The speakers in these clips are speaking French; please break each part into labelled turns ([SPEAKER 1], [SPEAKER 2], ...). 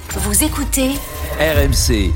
[SPEAKER 1] Vous écoutez
[SPEAKER 2] RMC.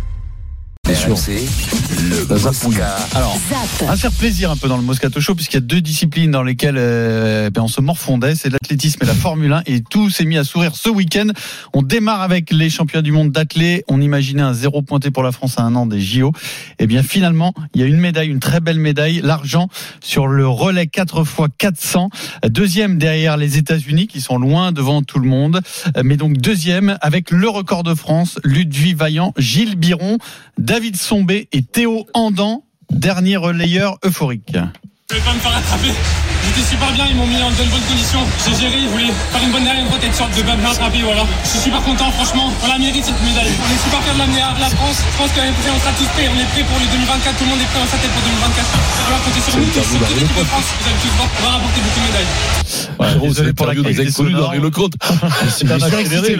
[SPEAKER 2] RMC, le Mosca.
[SPEAKER 3] Alors, on va faire plaisir un peu dans le Moscato Show, puisqu'il y a deux disciplines dans lesquelles on se morfondait, c'est l'athlétisme et la Formule 1, et tout s'est mis à sourire ce week-end. On démarre avec les championnats du monde d'athlé. On imaginait un 0 pointé pour la France à un an des JO. Et bien finalement, il y a une médaille, une très belle médaille, l'argent sur le relais 4x400. Deuxième derrière les États-Unis, qui sont loin devant tout le monde. Mais donc deuxième avec le record de France, Ludwig Vaillant, Gilles Biron, David Sombé et Théo Andan, dernier relayeur euphorique.
[SPEAKER 4] Je vais pas me faire attraper. J'étais super bien, ils m'ont mis dans de bonnes conditions. J'ai géré, ils voulaient faire une bonne dernière droite et être sûr de pas me faire attraper, voilà. Je suis super content, franchement. On la mérite cette médaille. On est super fiers de l'amener à la France. Je pense que l'année prochaine on sera tous prêts. On est prêts pour le 2024. Tout le monde est prêt dans sa tête pour 2024. On va compter sur nous, sur toute l'équipe de France. Vous allez tous voir, on va rapporter beaucoup de médailles.
[SPEAKER 3] Désolé pour la qualité sonore.
[SPEAKER 5] Le compte.
[SPEAKER 3] C'est accéléré.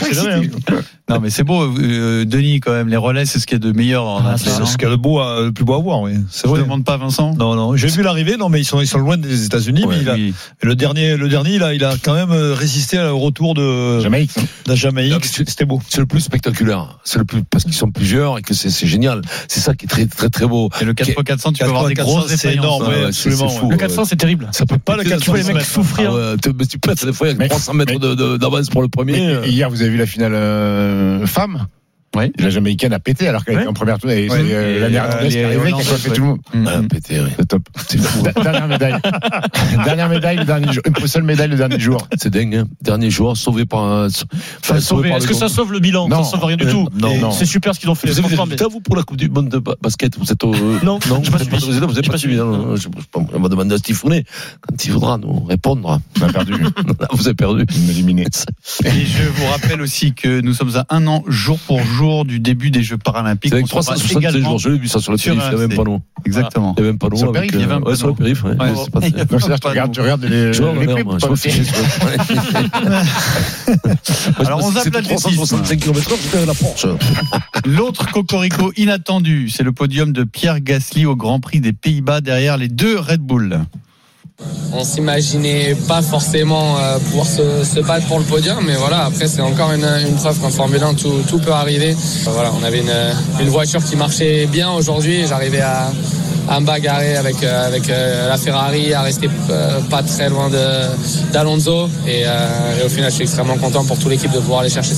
[SPEAKER 3] Non mais c'est beau, Denis, quand même. Les relais, c'est ce qu'il y a de meilleur en athlète.
[SPEAKER 6] C'est ce qu'il y a de beau, le plus beau à voir, oui.
[SPEAKER 3] C'est vrai. Je ne demande pas, Vincent.
[SPEAKER 6] Non. J'ai vu l'arrivée. Non, mais ils sont loin des États-Unis.
[SPEAKER 3] Ouais,
[SPEAKER 6] mais le dernier, il a quand même résisté au retour de Jamaïque. C'était beau.
[SPEAKER 5] C'est le plus spectaculaire. C'est le plus parce qu'ils sont plusieurs et que c'est génial. C'est ça qui est très très très beau.
[SPEAKER 3] Et le 4x400, tu peux avoir des grosses défaillances.
[SPEAKER 6] C'est énorme, absolument.
[SPEAKER 5] C'est fou,
[SPEAKER 6] le 400, c'est terrible. Ça peut pas le 400 les mecs souffrir.
[SPEAKER 5] Tu pètes des fois il y a 300 mètres d'avance pour le premier.
[SPEAKER 7] Hier, vous avez vu la finale femme.
[SPEAKER 3] Oui.
[SPEAKER 7] La Jamaïcaine a pété alors qu'elle était en première tour. Et c'est la néerlandaise qui est arrivée qui a fait tout le monde.
[SPEAKER 5] Elle a pété, oui.
[SPEAKER 7] C'est top. C'est fou. Dernière médaille. Le dernier jour. Une seule médaille le dernier jour.
[SPEAKER 5] C'est dingue, hein. Dernier jour, sauvé par.
[SPEAKER 6] Est-ce que ça sauve le bilan? Ça sauve rien du tout.
[SPEAKER 5] Non.
[SPEAKER 6] C'est super ce qu'ils ont fait.
[SPEAKER 5] Vous avez des résultats, vous, pour la Coupe du Monde de basket? Vous êtes au.
[SPEAKER 6] Non, je n'ai pas suivi.
[SPEAKER 5] Vous n'avez pas suivi. On va demander à Steve Fournet quand il faudra nous répondre.
[SPEAKER 7] On a perdu.
[SPEAKER 5] Vous avez perdu.
[SPEAKER 7] Éliminé.
[SPEAKER 3] Et je vous rappelle aussi que nous sommes à un an, jour pour jour, du début des Jeux paralympiques.
[SPEAKER 5] C'est avec 366 jours. Je l'ai vu ça sur le périph'. Il n'y a même pas nous.
[SPEAKER 3] Exactement.
[SPEAKER 5] Il n'y a même pas nous.
[SPEAKER 3] Sur le périph', il y avait un peu.
[SPEAKER 5] Sur le périph', ouais.
[SPEAKER 7] Donc c'est-à-dire que tu regardes les prix.
[SPEAKER 3] Alors on zappe l'athlétisme.
[SPEAKER 5] 365 km/h, c'était la Porsche.
[SPEAKER 3] L'autre cocorico inattendu, c'est le podium de Pierre Gasly au Grand Prix des Pays-Bas derrière les deux Red Bull.
[SPEAKER 8] On s'imaginait pas forcément pouvoir se battre pour le podium, mais voilà, après c'est encore une preuve qu'en Formule 1 tout peut arriver. Voilà, on avait une voiture qui marchait bien aujourd'hui, j'arrivais à me bagarrer avec la Ferrari, à rester pas très loin d'Alonso et au final je suis extrêmement content pour toute l'équipe de pouvoir aller chercher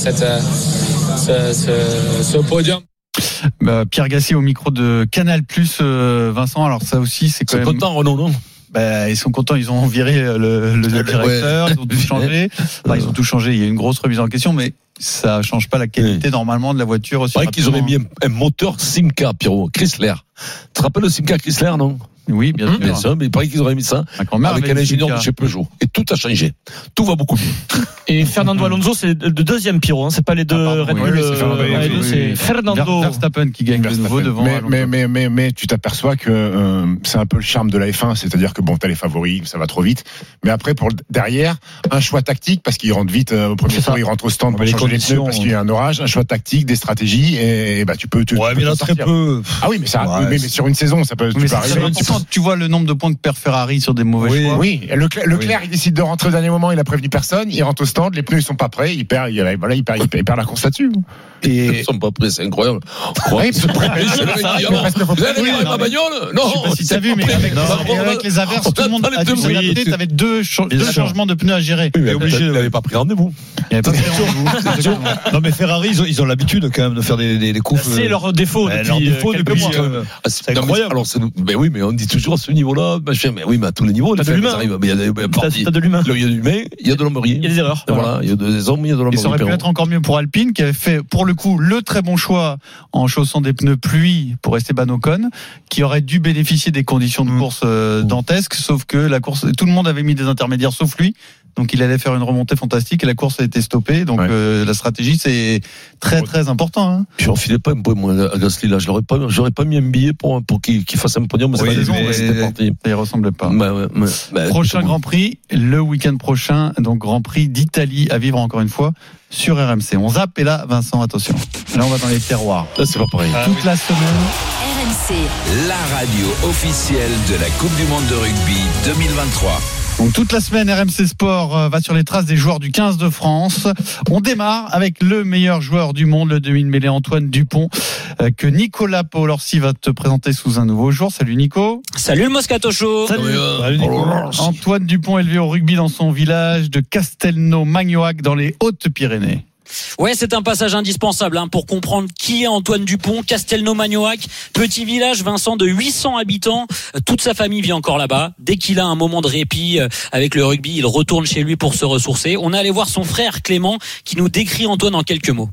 [SPEAKER 8] ce podium.
[SPEAKER 3] Pierre Gasly au micro de Canal+, Vincent, alors ça aussi c'est quand même...
[SPEAKER 5] content Renault, non?
[SPEAKER 3] Ils sont contents, ils ont viré le directeur, ils ont tout changé. Ils ont tout changé, il y a une grosse remise en question, mais ça change pas la qualité normalement de la voiture aussi.
[SPEAKER 5] C'est vrai qu'ils auraient mis un moteur Simca, Pierrot, Chrysler. Tu te rappelles le Simca Chrysler, non?
[SPEAKER 3] Oui, bien sûr.
[SPEAKER 5] Mais il paraît qu'ils auraient mis ça avec un ingénieur de chez Peugeot. Et tout a changé. Tout va beaucoup mieux.
[SPEAKER 6] Et Fernando Alonso, c'est le deuxième Pierrot, c'est pas les deux Red Bull. C'est Fernando
[SPEAKER 3] Verstappen qui gagne de nouveau devant.
[SPEAKER 7] Mais tu t'aperçois que c'est un peu le charme de la F1, c'est-à-dire que t'as les favoris, ça va trop vite. Mais après, pour derrière, un choix tactique parce qu'ils rentrent vite au premier tour, ils rentrent au stand pour changer les pneus parce qu'il y a un orage, un choix tactique, des stratégies et tu peux.
[SPEAKER 6] Ouais, mais là très peu.
[SPEAKER 7] Ah oui, mais sur une saison, ça peut arriver.
[SPEAKER 3] Tu vois le nombre de points que perd Ferrari sur des mauvais choix.
[SPEAKER 7] Oui, Leclerc, il décide de rentrer au dernier moment, il a prévenu personne, il rentre au stand, les pneus ils sont pas prêts, il perd la course là-dessus.
[SPEAKER 5] Ils ne sont pas prêts, c'est incroyable.
[SPEAKER 7] Oui,
[SPEAKER 5] vous avez regardé ma bagnole? Non,
[SPEAKER 3] je sais pas si t'as vu, mais avec les averses, tout le monde a dû s'adapter. T'avais deux changements de pneus à gérer.
[SPEAKER 5] Il n'avait pas pris rendez-vous.
[SPEAKER 6] Non, mais Ferrari, ils ont l'habitude quand même de faire des coupes. C'est leur défaut depuis.
[SPEAKER 5] C'est incroyable. Mais oui, mais on dit toujours à ce niveau-là, mais oui, mais à tous les niveaux,
[SPEAKER 6] t'as de l'humain.
[SPEAKER 5] T'as de l'humain. Il y a de l'humain, il y a de l'hommerie. Il
[SPEAKER 6] y a des erreurs.
[SPEAKER 5] Voilà, il y a des hommes, il y a de l'hommerie.
[SPEAKER 3] Et ça aurait pu être encore mieux pour Alpine, qui avait fait, pour le coup, le très bon choix en chaussant des pneus pluie pour Esteban Ocon, qui aurait dû bénéficier des conditions de course dantesques, sauf que la course, tout le monde avait mis des intermédiaires sauf lui. Donc il allait faire une remontée fantastique et la course a été stoppée. Donc la stratégie, c'est très très important. Hein.
[SPEAKER 5] Je refilais pas un peu moi à Gasly là. J'aurais pas mis un billet pour qu'il fasse un podium.
[SPEAKER 3] Oui, c'était parti. Ça y ressemblait pas. Prochain Grand Prix le week-end prochain. Donc Grand Prix d'Italie à vivre encore une fois sur RMC. On zappe et là, Vincent, attention. Là, on va dans les terroirs.
[SPEAKER 5] Là, c'est pas pareil.
[SPEAKER 3] Toute la semaine.
[SPEAKER 1] RMC,
[SPEAKER 2] la radio officielle de la Coupe du Monde de rugby 2023.
[SPEAKER 3] Donc toute la semaine, RMC Sport va sur les traces des joueurs du 15 de France. On démarre avec le meilleur joueur du monde, le demi-mêlée Antoine Dupont, que Nicolas Paul-Orsi va te présenter sous un nouveau jour. Salut Nico.
[SPEAKER 1] Salut le Moscato Show.
[SPEAKER 3] Salut Nico. Antoine Dupont élevé au rugby dans son village de Castelnau-Magnoac dans les Hautes-Pyrénées.
[SPEAKER 1] Ouais, c'est un passage indispensable pour comprendre qui est Antoine Dupont. Castelnau-Magnoac, petit village, Vincent, de 800 habitants. Toute sa famille vit encore là-bas. Dès qu'il a un moment de répit avec le rugby, il retourne chez lui pour se ressourcer. On est allé voir son frère Clément qui nous décrit Antoine en quelques mots.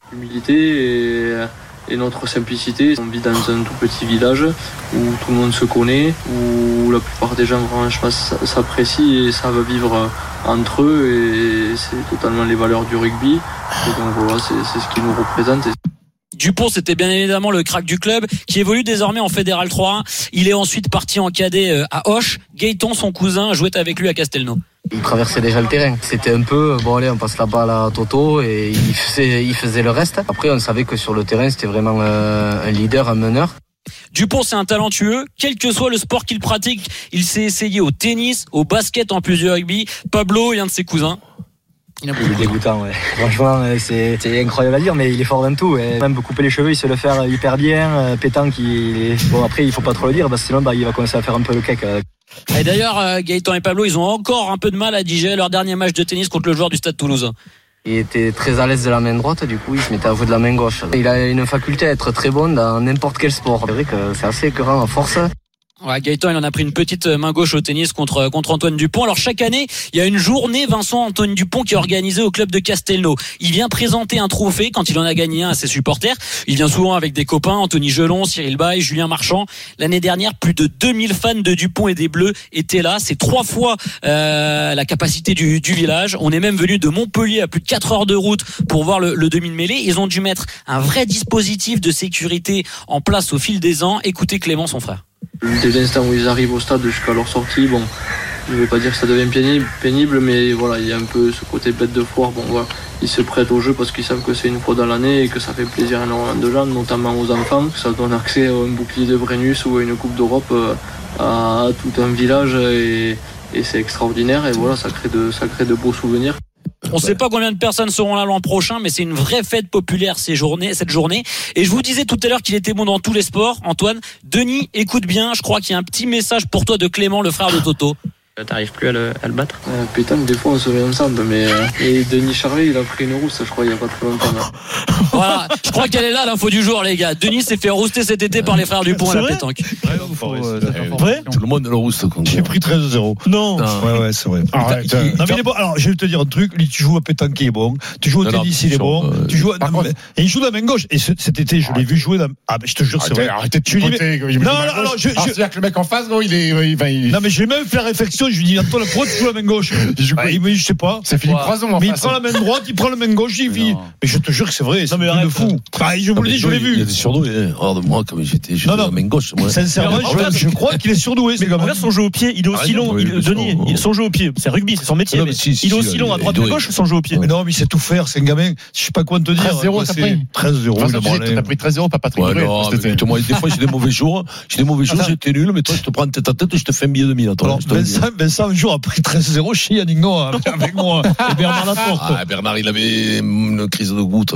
[SPEAKER 9] L'humilité et notre simplicité. On vit dans un tout petit village où tout le monde se connaît, où la plupart des gens vraiment, je pense, s'apprécient et savent vivre entre eux, et c'est totalement les valeurs du rugby. Et donc voilà, c'est ce qui nous représente.
[SPEAKER 1] Dupont, c'était bien évidemment le crack du club qui évolue désormais en Fédéral 3. Il est ensuite parti en cadet à Auch. Gaëtan, son cousin, jouait avec lui à Castelnau.
[SPEAKER 10] Il traversait déjà le terrain. C'était un peu, bon allez, on passe la balle à Toto, et il faisait le reste. Après, on savait que sur le terrain, c'était vraiment un leader, un meneur.
[SPEAKER 1] Dupont, c'est un talentueux, quel que soit le sport qu'il pratique. Il s'est essayé au tennis, au basket en plus du rugby. Pablo est un de ses cousins.
[SPEAKER 10] Il est dégoûtant, ouais. Franchement, c'est incroyable à dire, mais il est fort dans tout. Et même couper les cheveux, il sait le faire hyper bien. Pétanque, bon, après, il faut pas trop le dire, parce que sinon, il va commencer à faire un peu le cake.
[SPEAKER 1] Et d'ailleurs, Gaëtan et Pablo, ils ont encore un peu de mal à digérer leur dernier match de tennis contre le joueur du Stade Toulousain.
[SPEAKER 10] Il était très à l'aise de la main droite, du coup il se mettait à jouer de la main gauche. Il a une faculté à être très bon dans n'importe quel sport. C'est vrai que c'est assez écœurant à force.
[SPEAKER 1] Ouais, Gaëtan, il en a pris une petite main gauche au tennis contre Antoine Dupont. Alors chaque année, il y a une journée Vincent Antoine Dupont qui est organisée au club de Castelnau. Il vient présenter un trophée quand il en a gagné un à ses supporters. Il vient souvent avec des copains, Anthony Gelon, Cyril Bay, Julien Marchand. L'année dernière, plus de 2000 fans de Dupont et des Bleus étaient là. C'est 3 fois la capacité du village. On est même venu de Montpellier à plus de 4 heures de route pour voir le demi-mêlée. Ils ont dû mettre un vrai dispositif de sécurité en place au fil des ans. Écoutez Clément, son frère.
[SPEAKER 9] Dès l'instant où ils arrivent au stade jusqu'à leur sortie, bon, je ne vais pas dire que ça devient pénible, mais voilà, il y a un peu ce côté bête de foire. Bon, voilà, ils se prêtent au jeu parce qu'ils savent que c'est une fois dans l'année et que ça fait plaisir à énormément de gens, notamment aux enfants. Ça donne accès à un bouclier de Brennus ou à une Coupe d'Europe à tout un village, et c'est extraordinaire. Et voilà, ça crée de beaux souvenirs.
[SPEAKER 1] On ne sait pas combien de personnes seront là l'an prochain, mais c'est une vraie fête populaire cette journée. Et je vous disais tout à l'heure qu'il était bon dans tous les sports. Antoine, Denis, écoute bien, je crois qu'il y a un petit message pour toi de Clément, le frère de Toto.
[SPEAKER 9] T'arrives plus à le battre? Pétanque, des fois on se met ensemble, mais et Denis Charvet, il a pris une rousse, je crois, il n'y a pas très longtemps. Là.
[SPEAKER 1] Voilà, je crois qu'elle est là l'info du jour, les gars. Denis s'est fait rouster cet été par les frères Dupont à la pétanque.
[SPEAKER 6] Vrai?
[SPEAKER 5] Tout le monde le rouste.
[SPEAKER 6] J'ai pris 13-0. Non. Ouais, c'est vrai. Non, mais il est bon. Alors, je vais te dire un truc. Tu joues à pétanque, il est bon. Tu joues au tennis, il est bon. Tu joues et il joue de la main gauche. Et cet été, je l'ai vu jouer. Je te jure, c'est vrai.
[SPEAKER 7] Arrêtez de chipoter.
[SPEAKER 6] Non,
[SPEAKER 7] c'est-à-dire que le mec en face, gros, il est.
[SPEAKER 6] Non, mais je vais même faire réflexion. Je lui dis, Antoine, pourquoi tu joues la main gauche? Je sais pas.
[SPEAKER 7] C'est Philippe Croison en face.
[SPEAKER 6] Mais il prend la main droite, il prend la main gauche, il vit. Mais je te jure que c'est vrai. C'est un de fou. Je vous le dis, je l'ai vu.
[SPEAKER 5] Il est surdoué. Regarde-moi, comme j'étais la main gauche.
[SPEAKER 6] Sincèrement, je crois qu'il est surdoué.
[SPEAKER 11] Regarde son jeu au pied, il est aussi long. Denis, son jeu au pied, c'est rugby, c'est son métier. Il est aussi long à droite et à gauche, son jeu au pied.
[SPEAKER 6] Mais non, mais il sait tout faire, c'est un gamin. Je sais pas quoi te dire.
[SPEAKER 7] 13-0, t'as pris
[SPEAKER 6] 13-0.
[SPEAKER 7] T'as pris 13-0, pas Patrick.
[SPEAKER 5] Des fois, j'ai des mauvais jours. J'étais nul, mais toi, je te prends tête à tête et je te fais un billet de 1000.
[SPEAKER 6] Vincent, un jour, a pris 13-0 chez Yannick Noah, avec moi. Et Bernard Laporte.
[SPEAKER 5] Bernard, il avait une crise de goutte.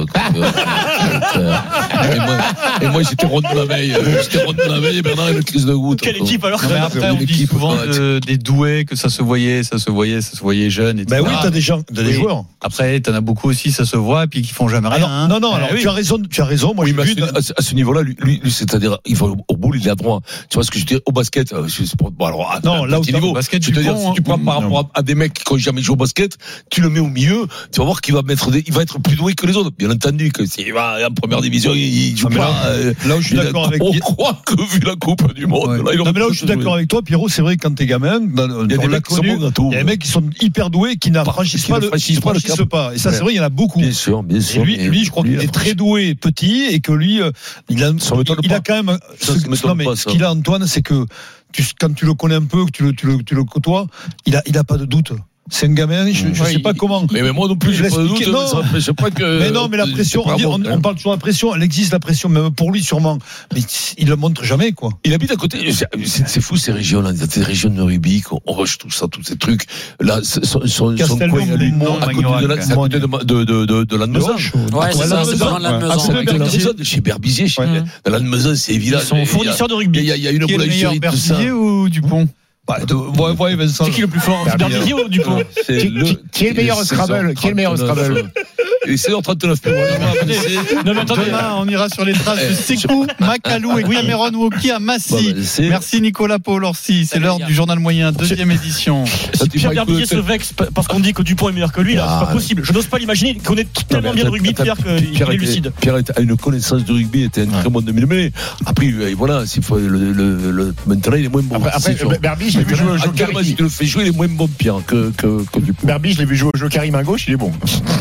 [SPEAKER 5] Et moi, j'étais rond de la veille. Et Bernard, il a une crise de goutte.
[SPEAKER 11] Quelle équipe alors?
[SPEAKER 3] Après, on dit souvent des doués, que ça se voyait jeune, etc.
[SPEAKER 6] Ben oui, t'as des joueurs.
[SPEAKER 3] Après, t'en as beaucoup aussi, ça se voit, puis qui font jamais rien.
[SPEAKER 6] Non, alors tu as raison. Moi, j'ai vu
[SPEAKER 5] à ce niveau-là, lui, c'est-à-dire, il va au boule, il est à droit. Tu vois ce que je dis au basket? Bon, alors,
[SPEAKER 6] non, là où
[SPEAKER 5] niveau,
[SPEAKER 3] au basket,
[SPEAKER 5] je te dire, si tu prends par rapport à des mecs qui n'ont jamais joué au basket, tu le mets au milieu, tu vas voir qu'il va être plus doué que les autres. Bien entendu, que s'il va en première division, il joue pas.
[SPEAKER 6] Là où je suis d'accord avec
[SPEAKER 5] toi. On croit que vu la Coupe du Monde.
[SPEAKER 6] Là où je suis d'accord avec toi, Pierrot, c'est vrai que quand t'es gamin, il y a des mecs qui sont bons. Il y a des mecs qui sont hyper doués, qui n'affranchissent pas. Et ça, c'est vrai, il y en a beaucoup.
[SPEAKER 5] Bien sûr.
[SPEAKER 6] Et lui, je crois qu'il est très doué petit, et que lui, il a quand même. Non, mais ce qu'il a, Antoine, c'est que quand tu le connais un peu, que tu le côtoies, il a pas de doute. C'est un gamin, je sais pas comment.
[SPEAKER 5] Mais moi non plus, j'ai pas de doute. Je sais pas que.
[SPEAKER 6] Mais non, mais la pression, on parle toujours de la pression, elle existe la pression, même pour lui sûrement. Mais il le montre jamais, quoi.
[SPEAKER 5] Il habite à côté. C'est fou ces régions-là, ces régions de rugby, on rush tout ça, tous ces trucs. Là, son coin, à côté de Lannemezan.
[SPEAKER 1] Ouais, c'est ça, c'est dans Lannemezan.
[SPEAKER 5] Chez Berbizier, dans Lannemezan, c'est évident.
[SPEAKER 11] Ils sont fournisseurs de rugby.
[SPEAKER 5] Il y a une boulangerie, tout ça.
[SPEAKER 3] Berbizier ou Dupont?
[SPEAKER 6] Vincent.
[SPEAKER 11] C'est qui le plus fort? Berbizier ou Dupont?
[SPEAKER 7] Qui est le meilleur au Scrabble?
[SPEAKER 5] Et c'est en 39.
[SPEAKER 3] Demain, on ira sur les traces de Sekou, Macalou et Cameron Woki à Massy. Merci Nicolas Paul-Orsi. C'est l'heure du journal moyen, 2e édition.
[SPEAKER 11] Si Pierre Berbizier se vexe parce qu'on dit que Dupont est meilleur que lui, là, c'est pas possible. Je n'ose pas l'imaginer. Il connaît tellement bien le rugby, Pierre, qu'il est lucide.
[SPEAKER 5] Pierre a une connaissance de rugby, était un très bon demi-mêlée. Après, voilà, maintenant, il est moins bon.
[SPEAKER 7] Après, Berbi, je l'ai vu jouer au Jokari.
[SPEAKER 5] Si tu le fais jouer, il est moins bon, Pierre, que Dupont.
[SPEAKER 7] Berbi, je l'ai vu jouer au Jokari main gauche, il est bon.